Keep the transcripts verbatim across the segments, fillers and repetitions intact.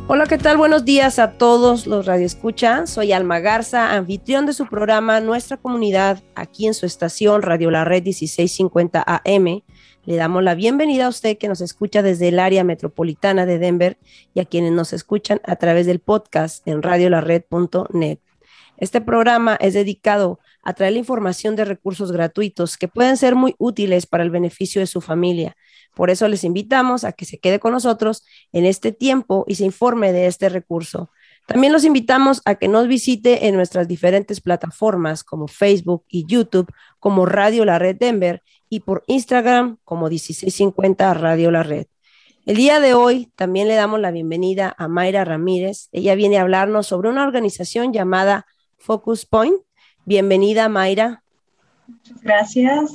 Hola, ¿qué tal? Buenos días a todos los radioescuchas. Soy Alma Garza, anfitrión de su programa Nuestra Comunidad, aquí en su estación Radio La Red dieciséis cincuenta A M. Le damos la bienvenida a usted que nos escucha desde el área metropolitana de Denver y a quienes nos escuchan a través del podcast en radio la red punto net. Este programa es dedicado a traer la información de recursos gratuitos que pueden ser muy útiles para el beneficio de su familia. Por eso les invitamos a que se quede con nosotros en este tiempo y se informe de este recurso. También los invitamos a que nos visite en nuestras diferentes plataformas como Facebook y YouTube como Radio La Red Denver y por Instagram como dieciséis cincuenta Radio La Red. El día de hoy también le damos la bienvenida a Mayra Ramírez. Ella viene a hablarnos sobre una organización llamada Focus Point. Bienvenida, Mayra. Muchas gracias.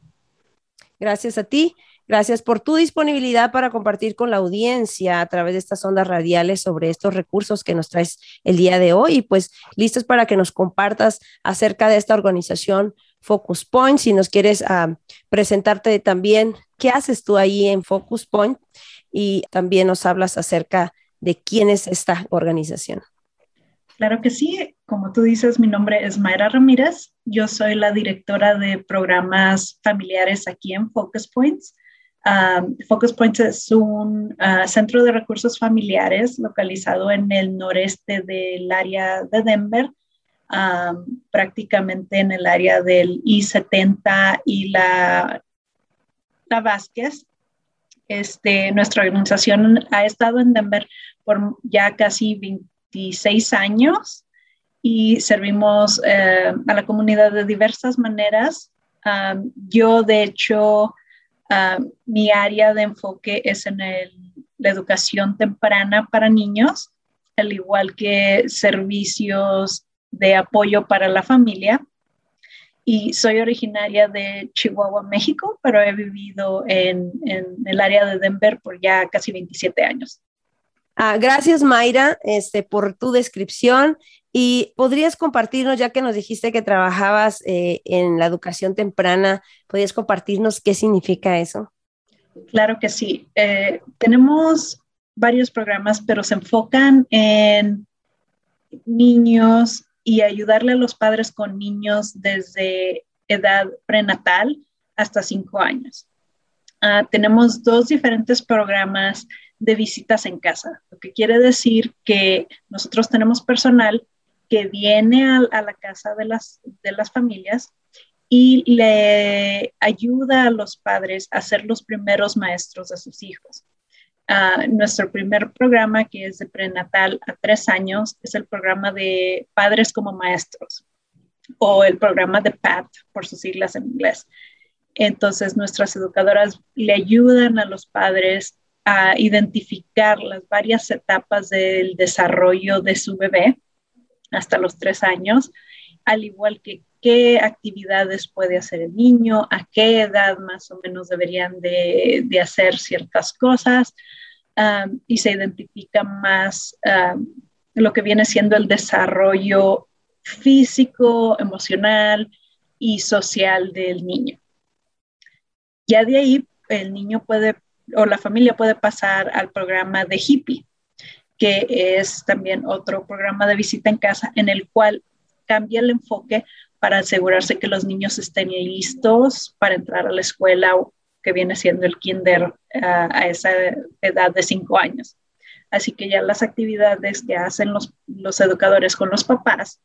Gracias a ti. Gracias por tu disponibilidad para compartir con la audiencia a través de estas ondas radiales sobre estos recursos que nos traes el día de hoy. Y pues listos para que nos compartas acerca de esta organización Focus Point. Si nos quieres uh, presentarte también, ¿qué haces tú ahí en Focus Point? Y también nos hablas acerca de quién es esta organización. Claro que sí. Como tú dices, mi nombre es Mayra Ramírez. Yo soy la directora de programas familiares aquí en Focus Points. Um, Focus Points es un uh, centro de recursos familiares localizado en el noreste del área de Denver, um, prácticamente en el área del I setenta y la, la Vázquez. Este, nuestra organización ha estado en Denver por ya casi veintiséis años y servimos uh, a la comunidad de diversas maneras. Um, yo, de hecho, Uh, mi área de enfoque es en el, la educación temprana para niños, al igual que servicios de apoyo para la familia. Y soy originaria de Chihuahua, México, pero he vivido en, en el área de Denver por ya casi veintisiete años. Ah, gracias, Mayra, este, por tu descripción. ¿Y podrías compartirnos, ya que nos dijiste que trabajabas eh, en la educación temprana, podrías compartirnos qué significa eso? Claro que sí. Eh, tenemos varios programas, pero se enfocan en niños y ayudarle a los padres con niños desde edad prenatal hasta cinco años. Uh, tenemos dos diferentes programas de visitas en casa, lo que quiere decir que nosotros tenemos personal que viene a, a la casa de las, de las familias y le ayuda a los padres a ser los primeros maestros de sus hijos. Uh, nuestro primer programa, que es de prenatal a tres años, es el programa de Padres como Maestros, o el programa de P A T, por sus siglas en inglés. Entonces, nuestras educadoras le ayudan a los padres a identificar las varias etapas del desarrollo de su bebé hasta los tres años, al igual que qué actividades puede hacer el niño, a qué edad más o menos deberían de, de hacer ciertas cosas, um, y se identifica más um, lo que viene siendo el desarrollo físico, emocional y social del niño. Ya de ahí el niño puede, o la familia puede pasar al programa de Hippie, que es también otro programa de visita en casa en el cual cambia el enfoque para asegurarse que los niños estén listos para entrar a la escuela, que viene siendo el kinder uh, a esa edad de cinco años. Así que ya las actividades que hacen los, los educadores con los papás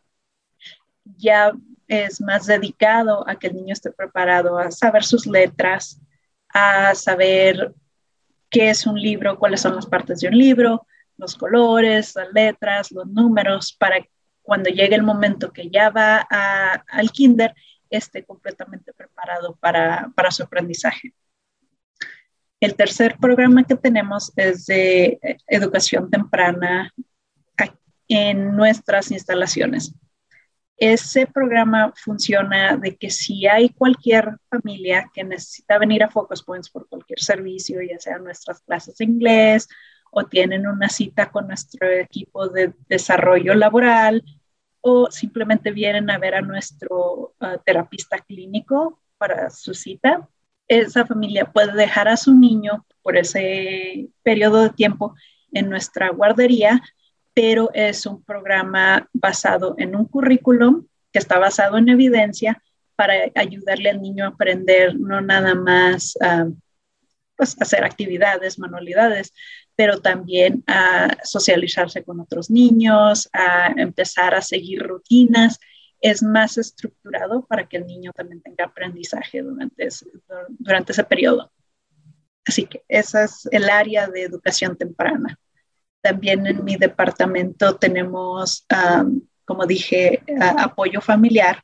ya es más dedicado a que el niño esté preparado a saber sus letras, a saber qué es un libro, cuáles son las partes de un libro, los colores, las letras, los números, para cuando llegue el momento que ya va a, al kinder, esté completamente preparado para, para su aprendizaje. El tercer programa que tenemos es de educación temprana en nuestras instalaciones. Ese programa funciona de que si hay cualquier familia que necesita venir a Focus Points por cualquier servicio, ya sean nuestras clases de inglés o tienen una cita con nuestro equipo de desarrollo laboral o simplemente vienen a ver a nuestro uh, terapista clínico para su cita, esa familia puede dejar a su niño por ese periodo de tiempo en nuestra guardería, pero es un programa basado en un currículum que está basado en evidencia para ayudarle al niño a aprender no nada más uh, pues, hacer actividades, manualidades, pero también a socializarse con otros niños, a empezar a seguir rutinas. Es más estructurado para que el niño también tenga aprendizaje durante ese, durante ese periodo. Así que esa es el área de educación temprana. También en mi departamento tenemos, um, como dije, uh, apoyo familiar.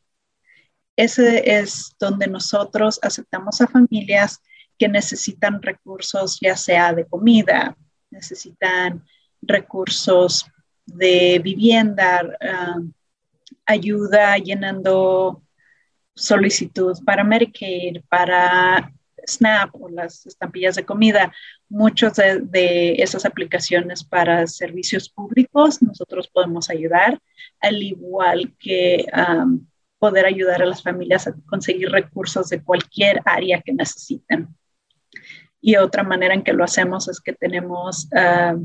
Ese es donde nosotros aceptamos a familias que necesitan recursos, ya sea de comida, necesitan recursos de vivienda, uh, ayuda llenando solicitud para Medicaid, para SNAP o las estampillas de comida. Muchas de, de esas aplicaciones para servicios públicos nosotros podemos ayudar, al igual que um, poder ayudar a las familias a conseguir recursos de cualquier área que necesiten. Y otra manera en que lo hacemos es que tenemos uh,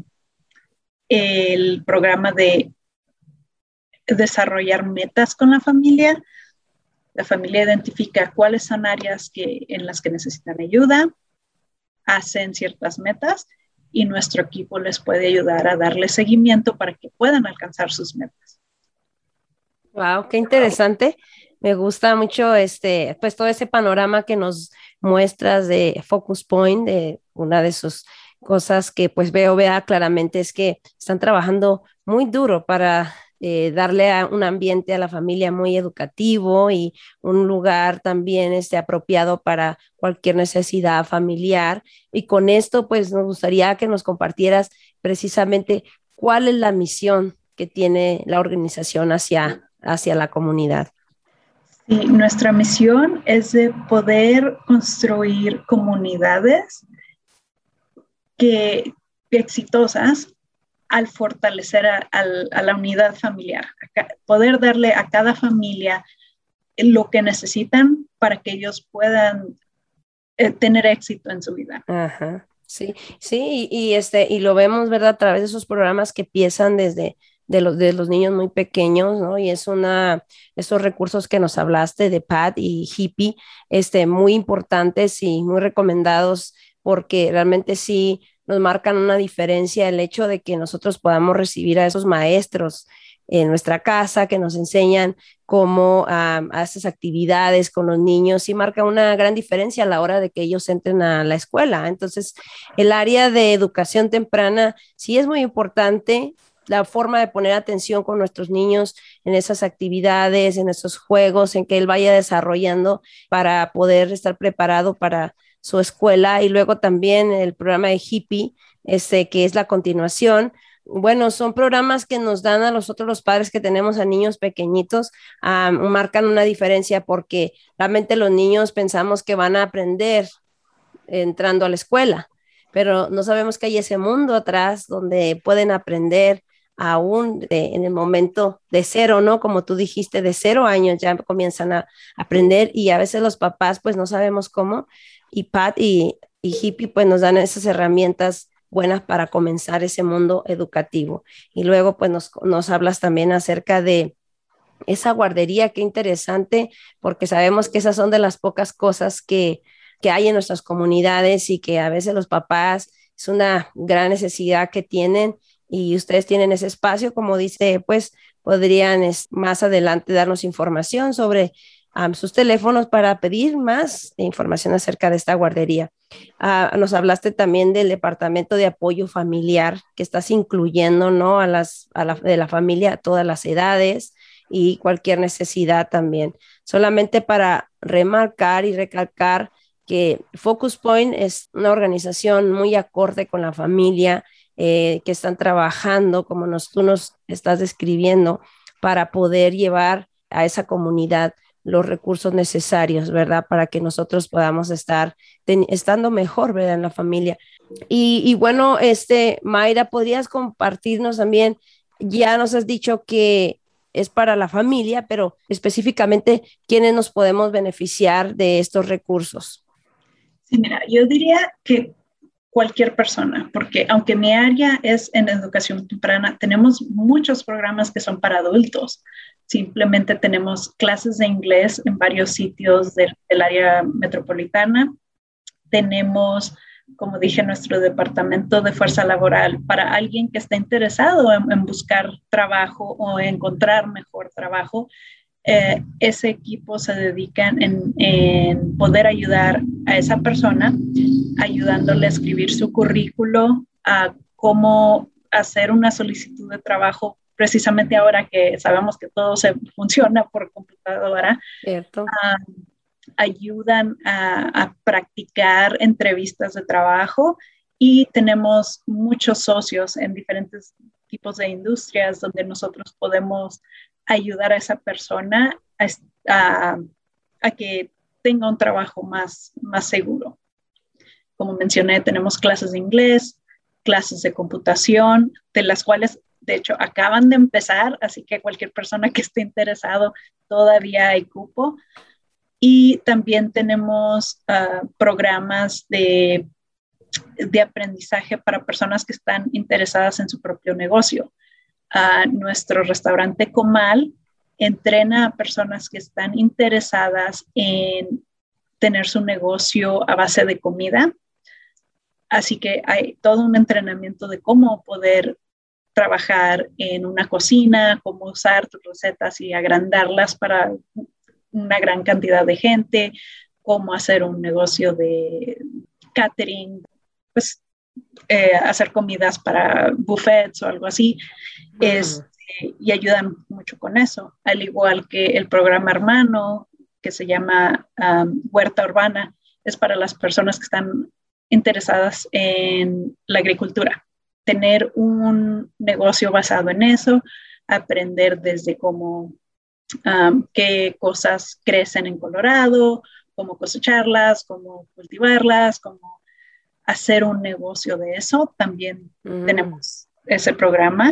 el programa de desarrollar metas con la familia. La familia identifica cuáles son áreas que, en las que necesitan ayuda, hacen ciertas metas y nuestro equipo les puede ayudar a darle seguimiento para que puedan alcanzar sus metas. Wow, qué interesante. Me gusta mucho este, pues todo ese panorama que nos muestras de Focus Point, de una de sus cosas que pues veo, vea claramente es que están trabajando muy duro para eh, darle a un ambiente a la familia muy educativo y un lugar también este, apropiado para cualquier necesidad familiar. Y con esto pues nos gustaría que nos compartieras precisamente cuál es la misión que tiene la organización hacia, hacia la comunidad. Sí, nuestra misión es de poder construir comunidades que, exitosas al fortalecer a, a, a la unidad familiar, a, poder darle a cada familia lo que necesitan para que ellos puedan eh, tener éxito en su vida. Ajá, sí, sí, y, y, este, y lo vemos, ¿verdad? A través de esos programas que empiezan desde de los, de los niños muy pequeños, ¿no? Y es una, esos recursos que nos hablaste de Pat y Hippie, este, muy importantes y muy recomendados porque realmente sí nos marcan una diferencia el hecho de que nosotros podamos recibir a esos maestros en nuestra casa que nos enseñan cómo um, a esas actividades con los niños, sí marca una gran diferencia a la hora de que ellos entren a la escuela. Entonces, el área de educación temprana sí es muy importante, la forma de poner atención con nuestros niños en esas actividades, en esos juegos, en que él vaya desarrollando para poder estar preparado para su escuela. Y luego también el programa de Hippie, este, que es la continuación. Bueno, son programas que nos dan a nosotros los padres que tenemos a niños pequeñitos, um, marcan una diferencia porque realmente los niños pensamos que van a aprender entrando a la escuela, pero no sabemos que hay ese mundo atrás donde pueden aprender aún de, en el momento de cero, ¿no? Como tú dijiste, de cero años ya comienzan a aprender y a veces los papás pues no sabemos cómo y Pat y, y Hippie pues nos dan esas herramientas buenas para comenzar ese mundo educativo. Y luego pues nos, nos hablas también acerca de esa guardería, qué interesante, porque sabemos que esas son de las pocas cosas que, que hay en nuestras comunidades y que a veces los papás es una gran necesidad que tienen y ustedes tienen ese espacio, como dice, pues podrían es, más adelante darnos información sobre um, sus teléfonos para pedir más información acerca de esta guardería. Uh, nos hablaste también del departamento de apoyo familiar que estás incluyendo, ¿no? A las, a la, de la familia a todas las edades y cualquier necesidad también. Solamente para remarcar y recalcar que Focus Point es una organización muy acorde con la familia, eh, que están trabajando, como nos, tú nos estás describiendo, para poder llevar a esa comunidad los recursos necesarios, ¿verdad? Para que nosotros podamos estar ten, estando mejor, ¿verdad? En la familia. Y, y bueno, este, Mayra, ¿podrías compartirnos también? Ya nos has dicho que es para la familia, pero específicamente, ¿quiénes nos podemos beneficiar de estos recursos? Sí, mira, yo diría que cualquier persona, porque aunque mi área es en educación temprana, tenemos muchos programas que son para adultos. Simplemente tenemos clases de inglés en varios sitios de, del área metropolitana. Tenemos, como dije, nuestro departamento de fuerza laboral para alguien que está interesado en, en buscar trabajo o encontrar mejor trabajo. Eh, ese equipo se dedica en, en poder ayudar a esa persona, ayudándole a escribir su currículo, a cómo hacer una solicitud de trabajo, precisamente ahora que sabemos que todo se funciona por computadora. Cierto. Uh, ayudan a, a practicar entrevistas de trabajo y tenemos muchos socios en diferentes tipos de industrias donde nosotros podemos ayudar a esa persona a, a, a que tenga un trabajo más, más seguro. Como mencioné, tenemos clases de inglés, clases de computación, de las cuales, de hecho, acaban de empezar, así que cualquier persona que esté interesado, todavía hay cupo. Y también tenemos uh, programas de, de aprendizaje para personas que están interesadas en su propio negocio. Uh, nuestro restaurante Comal entrena a personas que están interesadas en tener su negocio a base de comida. Así que hay todo un entrenamiento de cómo poder trabajar en una cocina, cómo usar tus recetas y agrandarlas para una gran cantidad de gente, cómo hacer un negocio de catering, pues eh, hacer comidas para buffets o algo así. Mm. Este, y ayudan mucho con eso, al igual que el programa hermano que se llama um, Huerta Urbana, es para las personas que están interesadas en la agricultura, tener un negocio basado en eso, aprender desde cómo, um, qué cosas crecen en Colorado, cómo cosecharlas, cómo cultivarlas, cómo hacer un negocio de eso. También mm. tenemos ese programa.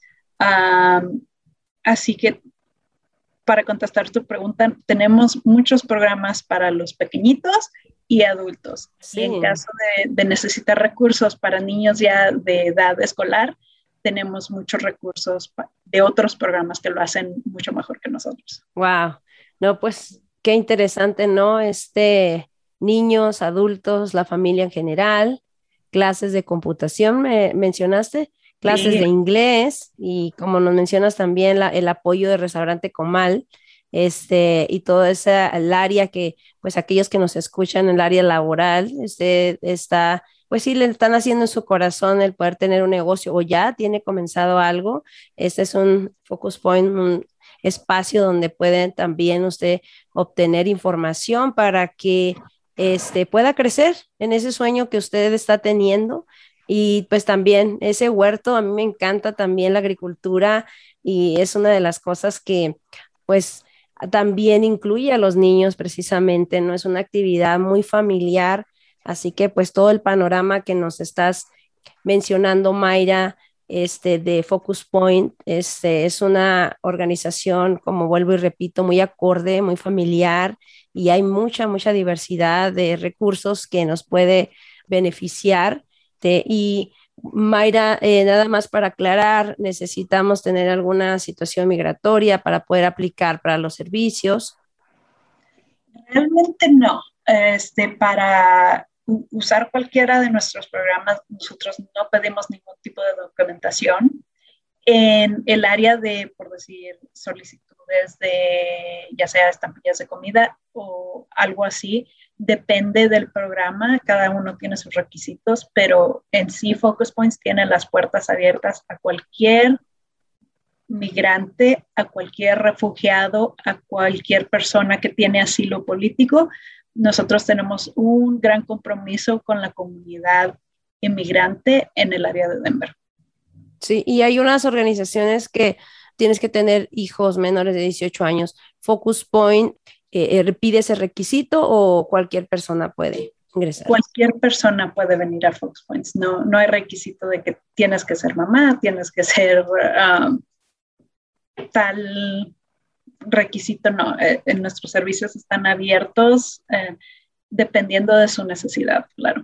Um, así que para contestar tu pregunta, tenemos muchos programas para los pequeñitos y adultos. Sí. Y en caso de, de necesitar recursos para niños ya de edad escolar, tenemos muchos recursos de otros programas que lo hacen mucho mejor que nosotros. Wow, no, pues qué interesante, ¿no? Este, niños, adultos, la familia en general, clases de computación, me mencionaste, clases sí. de inglés y como nos mencionas también la, el apoyo del restaurante Comal, este, y todo ese el área que, pues aquellos que nos escuchan en el área laboral, este, está, pues sí, le están haciendo en su corazón el poder tener un negocio o ya tiene comenzado algo. Este es un Focus Point, un espacio donde pueden también usted obtener información para que este, pueda crecer en ese sueño que usted está teniendo. Y pues también ese huerto, a mí me encanta también la agricultura y es una de las cosas que pues también incluye a los niños precisamente, ¿no? Es una actividad muy familiar, así que pues todo el panorama que nos estás mencionando, Mayra, este, de Focus Point, este, es una organización, como vuelvo y repito, muy acorde, muy familiar y hay mucha, mucha diversidad de recursos que nos puede beneficiar. Y Mayra, eh, nada más para aclarar, necesitamos tener alguna situación migratoria para poder aplicar para los servicios. Realmente no. Este, para usar cualquiera de nuestros programas, nosotros no pedimos ningún tipo de documentación. En el área de, por decir, solicitudes de, ya sea estampillas de comida o algo así, depende del programa, cada uno tiene sus requisitos, pero en sí Focus Points tiene las puertas abiertas a cualquier migrante, a cualquier refugiado, a cualquier persona que tiene asilo político. Nosotros tenemos un gran compromiso con la comunidad inmigrante en el área de Denver. Sí, y hay unas organizaciones que tienes que tener hijos menores de dieciocho años. Focus Point eh, pide ese requisito o cualquier persona puede ingresar. Cualquier persona puede venir a Focus Points. No, no hay requisito de que tienes que ser mamá, tienes que ser um, tal requisito. No, eh, en nuestros servicios están abiertos eh, dependiendo de su necesidad, claro.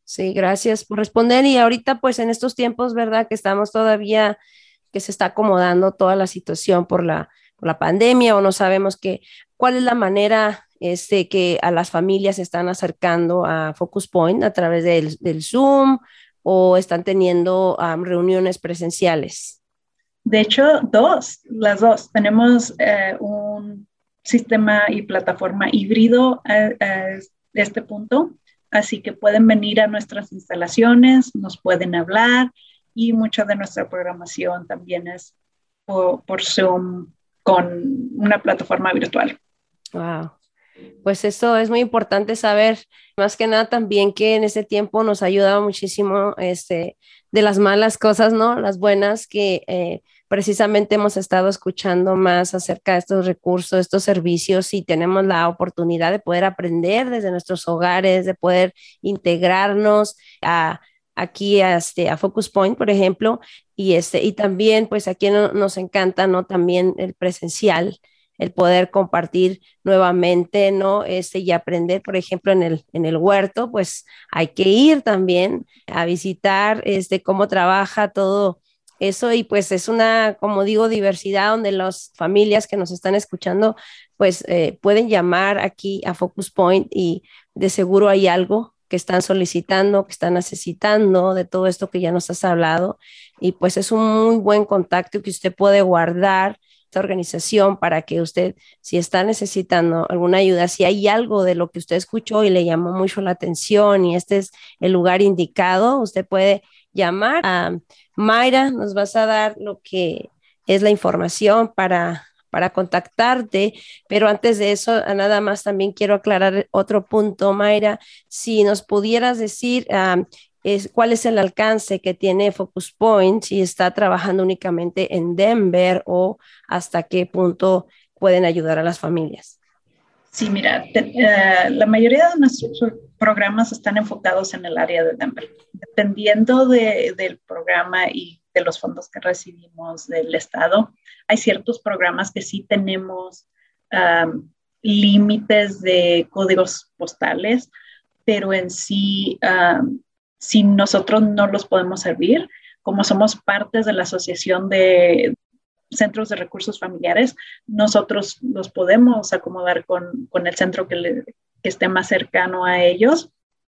Sí, gracias por responder. Y ahorita, pues en estos tiempos, ¿verdad? Que estamos todavía, que se está acomodando toda la situación por la, por la pandemia o no sabemos que, cuál es la manera este, que a las familias se están acercando a Focus Point a través del, del Zoom o están teniendo um, reuniones presenciales. De hecho, dos, las dos. Tenemos eh, un sistema y plataforma híbrido a, a este punto, así que pueden venir a nuestras instalaciones, nos pueden hablar y mucha de nuestra programación también es por, por Zoom con una plataforma virtual. Wow. Pues eso es muy importante saber, más que nada también que en ese tiempo nos ha ayudado muchísimo este, de las malas cosas, ¿no? Las buenas que eh, precisamente hemos estado escuchando más acerca de estos recursos, estos servicios y tenemos la oportunidad de poder aprender desde nuestros hogares, de poder integrarnos a aquí a, este, a Focus Point, por ejemplo, y, este, y también pues aquí no, nos encanta, ¿no? También el presencial, el poder compartir nuevamente, ¿no? Este, y aprender, por ejemplo, en el, en el huerto, pues hay que ir también a visitar este, cómo trabaja todo eso y pues es una, como digo, diversidad donde las familias que nos están escuchando, pues eh, pueden llamar aquí a Focus Point y de seguro hay algo que están solicitando, que están necesitando de todo esto que ya nos has hablado y pues es un muy buen contacto que usted puede guardar esta organización para que usted, si está necesitando alguna ayuda, si hay algo de lo que usted escuchó y le llamó mucho la atención y este es el lugar indicado, usted puede llamar a Mayra, nos vas a dar lo que es la información para, para contactarte, pero antes de eso, nada más también quiero aclarar otro punto, Mayra, si nos pudieras decir um, es, cuál es el alcance que tiene Focus Point, si está trabajando únicamente en Denver o hasta qué punto pueden ayudar a las familias. Sí, mira, te, uh, la mayoría de nuestros programas están enfocados en el área de Denver. Dependiendo de, del programa y de los fondos que recibimos del Estado, hay ciertos programas que sí tenemos um, límites de códigos postales, pero en sí, um, si nosotros no los podemos servir, como somos partes de la Asociación de Centros de Recursos Familiares, nosotros los podemos acomodar con, con el centro que, le, que esté más cercano a ellos,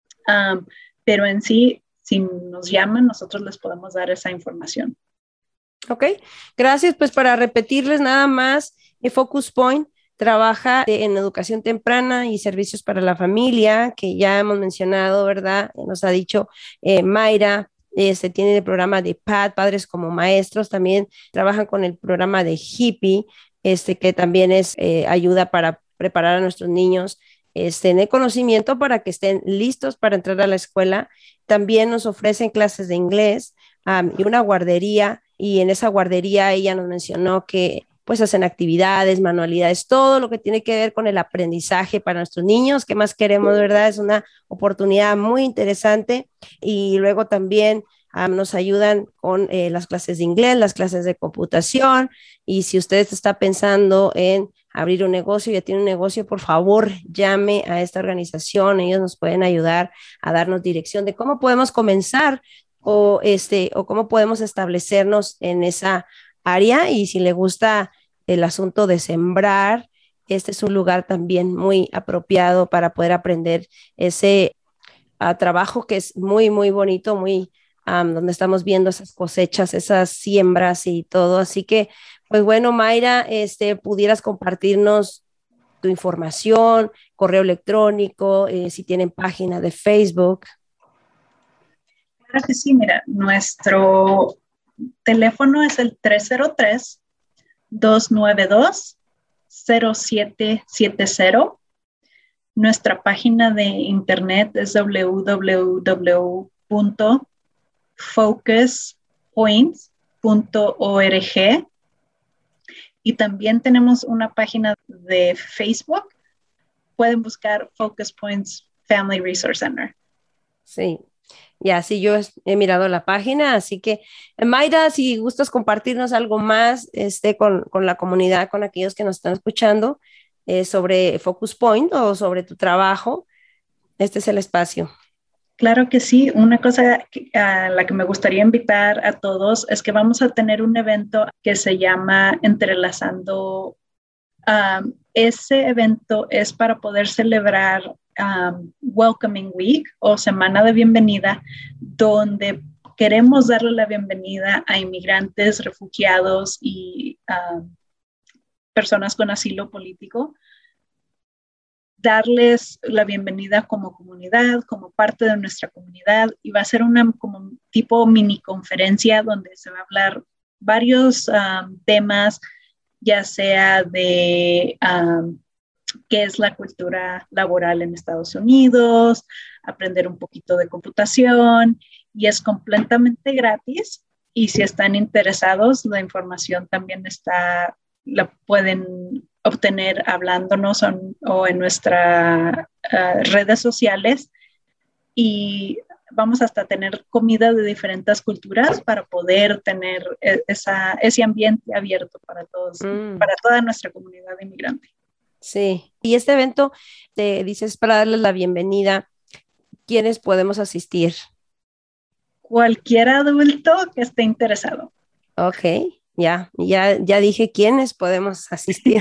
um, pero en sí, si nos llaman, nosotros les podemos dar esa información. Ok, gracias. Pues para repetirles nada más, eh, Focus Point trabaja en educación temprana y servicios para la familia, que ya hemos mencionado, ¿verdad? Nos ha dicho eh, Mayra. Este, tienen el programa de P A D, Padres como Maestros, también trabajan con el programa de Hippie, este, que también es eh, ayuda para preparar a nuestros niños este, en el conocimiento para que estén listos para entrar a la escuela. También nos ofrecen clases de inglés um, y una guardería, y en esa guardería ella nos mencionó que pues hacen actividades, manualidades, todo lo que tiene que ver con el aprendizaje para nuestros niños. ¿Qué más queremos, verdad? Es una oportunidad muy interesante y luego también um, nos ayudan con eh, las clases de inglés, las clases de computación y si usted está pensando en abrir un negocio, ya tiene un negocio, por favor, llame a esta organización, ellos nos pueden ayudar a darnos dirección de cómo podemos comenzar o, este, o cómo podemos establecernos en esa área y si le gusta el asunto de sembrar, este es un lugar también muy apropiado para poder aprender ese uh, trabajo que es muy, muy bonito, muy, um, donde estamos viendo esas cosechas, esas siembras y todo. Así que, pues bueno, Mayra, este, pudieras compartirnos tu información, correo electrónico, eh, si tienen página de Facebook. Claro que sí, mira, nuestro teléfono es el tres cero tres, dos nueve dos, cero siete siete cero. Nuestra página de internet es doble u doble u doble u punto focus point punto org y también tenemos una página de Facebook. Pueden buscar Focus Points Family Resource Center. Sí. Ya, sí, yo he mirado la página, así que Mayra, si gustas compartirnos algo más este, con, con la comunidad, con aquellos que nos están escuchando eh, sobre Focus Point o sobre tu trabajo, este es el espacio. Claro que sí. Una cosa que, a la que me gustaría invitar a todos es que vamos a tener un evento que se llama Entrelazando. Um, ese evento es para poder celebrar um, Welcoming Week o Semana de Bienvenida, donde queremos darle la bienvenida a inmigrantes, refugiados y um, personas con asilo político. Darles la bienvenida como comunidad, como parte de nuestra comunidad, y va a ser una como tipo mini conferencia donde se va a hablar varios um, temas, ya sea de um, qué es la cultura laboral en Estados Unidos, aprender un poquito de computación, y es completamente gratis. Y si están interesados, la información también está, la pueden obtener hablándonos o, o en nuestras uh, redes sociales, y vamos hasta tener comida de diferentes culturas para poder tener esa, ese ambiente abierto para todos, mm. para toda nuestra comunidad inmigrante. Sí, y este evento, te dices, para darles la bienvenida, ¿quiénes podemos asistir? Cualquier adulto que esté interesado. Ok, ya, ya, ya dije quiénes podemos asistir.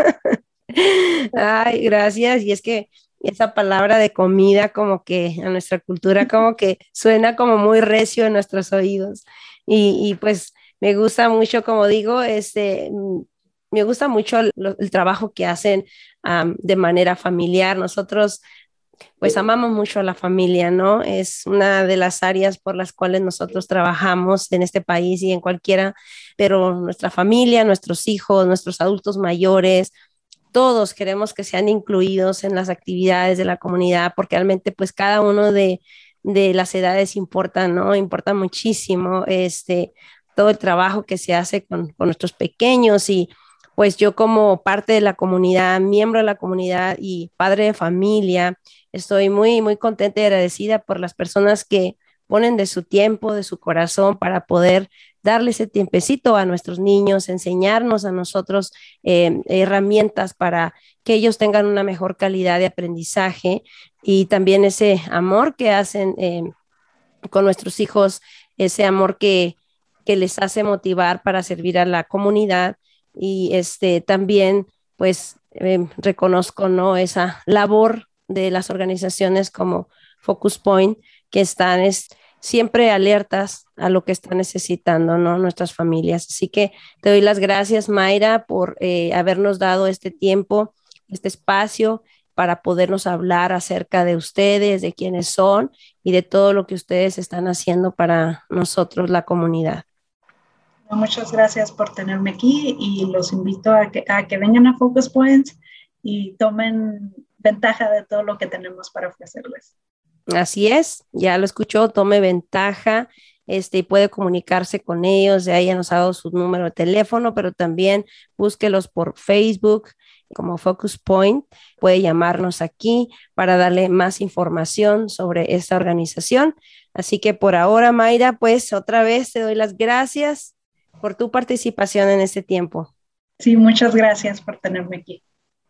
Ay, gracias. Y es que esa palabra de comida como que a nuestra cultura como que suena como muy recio en nuestros oídos. Y, y pues me gusta mucho, como digo, este, me gusta mucho el, el trabajo que hacen um, de manera familiar. Nosotros pues amamos mucho a la familia, ¿no? Es una de las áreas por las cuales nosotros trabajamos en este país y en cualquiera, pero nuestra familia, nuestros hijos, nuestros adultos mayores, todos queremos que sean incluidos en las actividades de la comunidad, porque realmente pues cada uno de, de las edades importa, ¿no? Importa muchísimo este, todo el trabajo que se hace con, con nuestros pequeños, y pues yo como parte de la comunidad, miembro de la comunidad y padre de familia, estoy muy, muy contenta y agradecida por las personas que ponen de su tiempo, de su corazón para poder darle ese tiempecito a nuestros niños, enseñarnos a nosotros eh, herramientas para que ellos tengan una mejor calidad de aprendizaje, y también ese amor que hacen eh, con nuestros hijos, ese amor que, que les hace motivar para servir a la comunidad. Y este también pues eh, reconozco, ¿no?, esa labor de las organizaciones como Focus Point, que están es, siempre alertas a lo que están necesitando, ¿no?, nuestras familias. Así que te doy las gracias, Mayra, por eh, habernos dado este tiempo, este espacio para podernos hablar acerca de ustedes, de quiénes son y de todo lo que ustedes están haciendo para nosotros, la comunidad. Muchas gracias por tenerme aquí, y los invito a que, a que vengan a Focus Points y tomen ventaja de todo lo que tenemos para ofrecerles. Así es, ya lo escuchó, tome ventaja, este, y puede comunicarse con ellos. De ahí ya nos ha dado su número de teléfono, pero también búsquelos por Facebook como Focus Point. Puede llamarnos aquí para darle más información sobre esta organización. Así que por ahora, Mayra, pues otra vez te doy las gracias por tu participación en este tiempo. Sí, muchas gracias por tenerme aquí.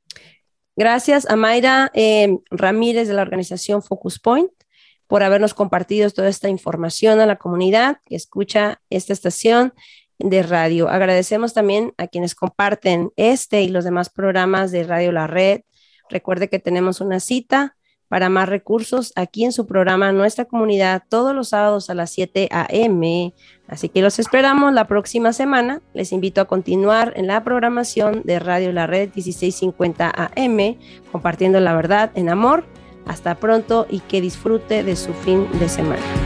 Gracias a Mayra eh, Ramírez de la organización Focus Point por habernos compartido toda esta información a la comunidad que escucha esta estación de radio. Agradecemos también a quienes comparten este y los demás programas de Radio La Red. Recuerde que tenemos una cita para más recursos aquí en su programa Nuestra Comunidad todos los sábados a las siete a eme. Así que los esperamos la próxima semana. Les invito a continuar en la programación de Radio La Red dieciséis cincuenta a eme, compartiendo la verdad en amor. Hasta pronto y que disfrute de su fin de semana.